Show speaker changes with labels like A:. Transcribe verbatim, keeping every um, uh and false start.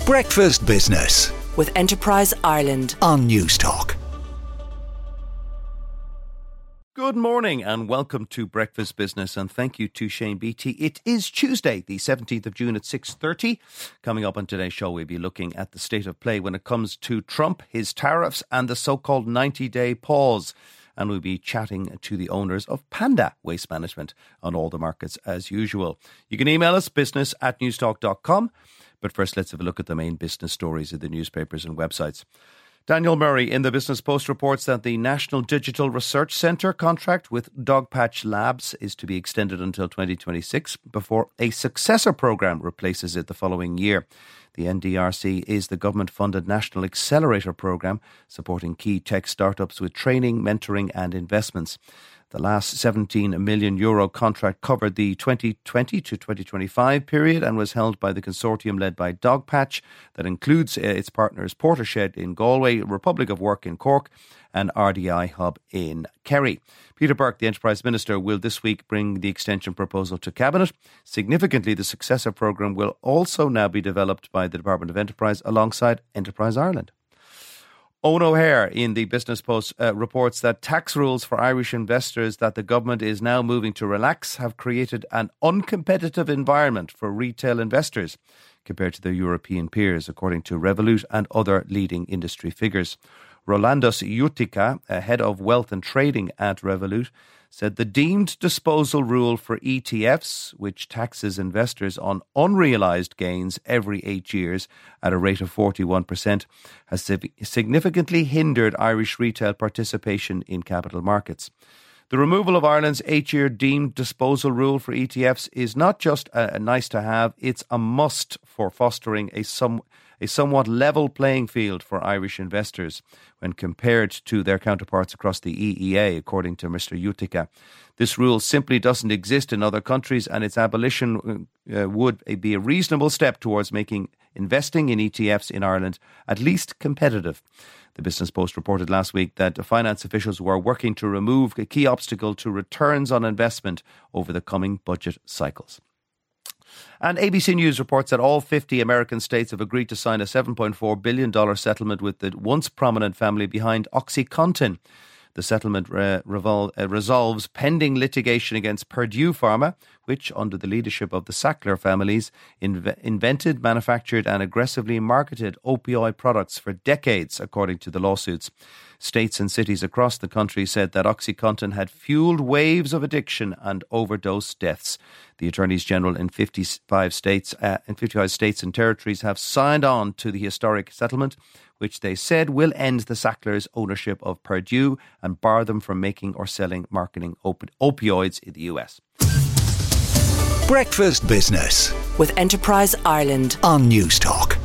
A: Breakfast Business
B: with Enterprise Ireland
A: on Newstalk.
C: Good morning and welcome to Breakfast Business, and thank you to Shane Beatty. It is Tuesday, the seventeenth of June at six thirty. Coming up on today's show, we'll be looking at the state of play when it comes to Trump, his tariffs and the so-called ninety-day pause. And we'll be chatting to the owners of Panda Waste Management on all the markets as usual. You can email us, business at newstalk dot com. But first, let's have a look at the main business stories of the newspapers and websites. Daniel Murray in the Business Post reports that the National Digital Research Centre contract with Dogpatch Labs is to be extended until twenty twenty-six before a successor programme replaces it the following year. The N D R C is the government-funded national accelerator programme supporting key tech startups with training, mentoring and investments. The last seventeen million euro contract covered the twenty twenty to twenty twenty-five period and was held by the consortium led by Dogpatch that includes its partners Portershed in Galway, Republic of Work in Cork and R D I Hub in Kerry. Peter Burke, the Enterprise Minister, will this week bring the extension proposal to Cabinet. Significantly, the successor programme will also now be developed by the Department of Enterprise alongside Enterprise Ireland. Owen O'Hare in the Business Post uh, reports that tax rules for Irish investors that the government is now moving to relax have created an uncompetitive environment for retail investors compared to their European peers, according to Revolut and other leading industry figures. Rolandos Utica, head of wealth and trading at Revolut, said the deemed disposal rule for E T Fs, which taxes investors on unrealised gains every eight years at a rate of forty-one percent, has significantly hindered Irish retail participation in capital markets. The removal of Ireland's eight-year deemed disposal rule for E T Fs is not just a, a nice to have, it's a must for fostering a some a somewhat level playing field for Irish investors when compared to their counterparts across the E E A, according to Mister Utica. This rule simply doesn't exist in other countries, and its abolition uh, would be a reasonable step towards making investing in E T Fs in Ireland at least competitive. The Business Post reported last week that finance officials were working to remove a key obstacle to returns on investment over the coming budget cycles. And A B C News reports that all fifty American states have agreed to sign a seven point four billion dollars settlement with the once prominent family behind OxyContin. The settlement uh, revol- uh, resolves pending litigation against Purdue Pharma, which, under the leadership of the Sackler families, inv- invented, manufactured and aggressively marketed opioid products for decades, according to the lawsuits. States and cities across the country said that OxyContin had fueled waves of addiction and overdose deaths. The attorneys general in fifty-five states, uh, in fifty-five states and territories have signed on to the historic settlement, which they said will end the Sacklers' ownership of Purdue and bar them from making or selling marketing op- opioids in the U S.
A: Breakfast Business
B: with Enterprise Ireland
A: on Newstalk.